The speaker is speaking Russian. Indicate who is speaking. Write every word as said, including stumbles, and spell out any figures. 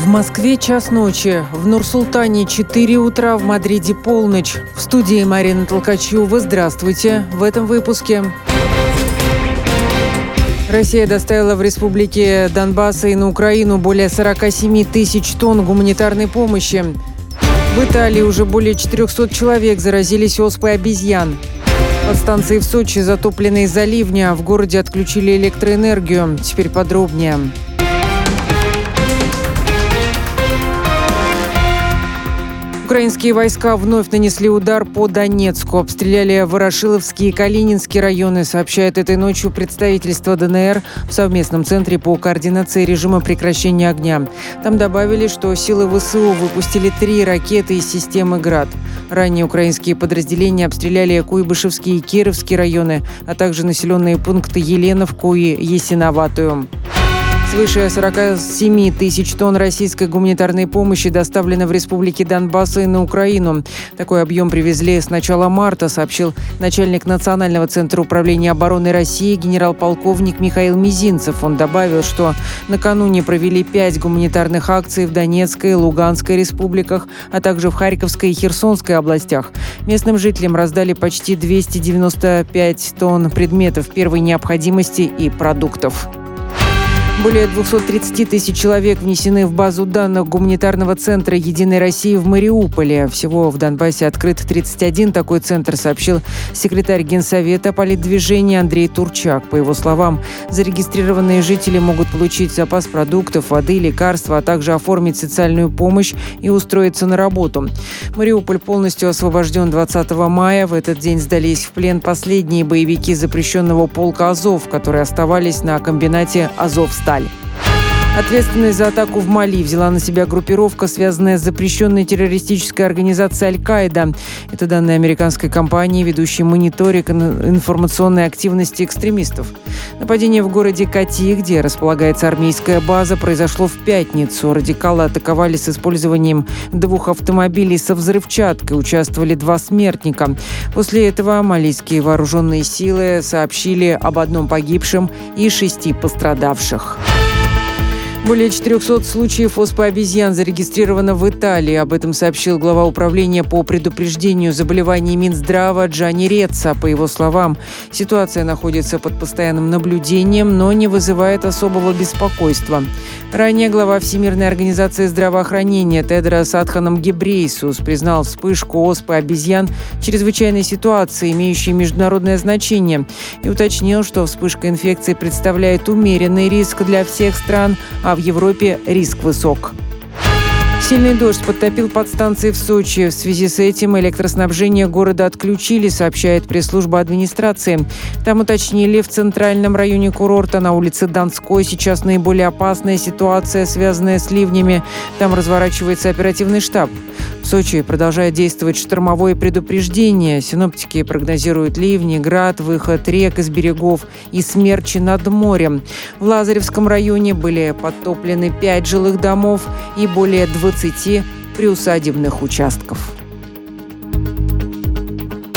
Speaker 1: В Москве час ночи, в Нур-Султане четыре утра, в Мадриде полночь. В студии Марина Толкачева. Здравствуйте. В этом выпуске. Россия доставила в республике Донбасса и на Украину более сорок семь тысяч тонн гуманитарной помощи. В Италии уже более четыреста человек заразились оспой обезьян. Подстанции в Сочи затоплены из-за ливня. В городе отключили электроэнергию. Теперь подробнее. Украинские войска вновь нанесли удар по Донецку. Обстреляли Ворошиловский и Калининский районы, сообщает этой ночью представительство ДНР в совместном центре по координации режима прекращения огня. Там добавили, что силы ВСУ выпустили три ракеты из системы «Град». Ранее украинские подразделения обстреляли Куйбышевский и Кировский районы, а также населенные пункты Еленовку и Ясиноватую. Свыше сорок семь тысяч тонн российской гуманитарной помощи доставлено в республике Донбасс и на Украину. Такой объем привезли с начала марта, сообщил начальник Национального центра управления обороны России генерал-полковник Михаил Мизинцев. Он добавил, что накануне провели пять гуманитарных акций в Донецкой и Луганской республиках, а также в Харьковской и Херсонской областях. Местным жителям раздали почти двести девяносто пять тонн предметов первой необходимости и продуктов. Более двести тридцать тысяч человек внесены в базу данных гуманитарного центра «Единой России» в Мариуполе. Всего в Донбассе открыт тридцать один такой центр, сообщил секретарь Генсовета политдвижения Андрей Турчак. По его словам, зарегистрированные жители могут получить запас продуктов, воды, лекарства, а также оформить социальную помощь и устроиться на работу. Мариуполь полностью освобожден двадцатого мая. В этот день сдались в плен последние боевики запрещенного полка «Азов», которые оставались на комбинате «Азовсталь». Ответственность за атаку в Мали взяла на себя группировка, связанная с запрещенной террористической организацией «Аль-Каида». Это данные американской компании, ведущей мониторинг информационной активности экстремистов. Нападение в городе Кати, где располагается армейская база, произошло в пятницу. Радикалы атаковали с использованием двух автомобилей со взрывчаткой. Участвовали два смертника. После этого малийские вооруженные силы сообщили об одном погибшем и шести пострадавших. Более четырехсот случаев оспы обезьян зарегистрировано в Италии. Об этом сообщил глава управления по предупреждению заболеваний Минздрава Джанни Реццо. По его словам, ситуация находится под постоянным наблюдением, но не вызывает особого беспокойства. Ранее глава Всемирной организации здравоохранения Тедрос Адханом Гебрейсус признал вспышку оспы обезьян чрезвычайной ситуацией, имеющей международное значение, и уточнил, что вспышка инфекции представляет умеренный риск для всех стран, а в Европе риск высок. Сильный дождь подтопил подстанции в Сочи. В связи с этим электроснабжение города отключили, сообщает пресс-служба администрации. Там уточнили, в центральном районе курорта на улице Донской сейчас наиболее опасная ситуация, связанная с ливнями. Там разворачивается оперативный штаб. В Сочи продолжает действовать штормовое предупреждение. Синоптики прогнозируют ливни, град, выход рек из берегов и смерчи над морем. В Лазаревском районе были подтоплены пять жилых домов и более двадцати приусадебных участков.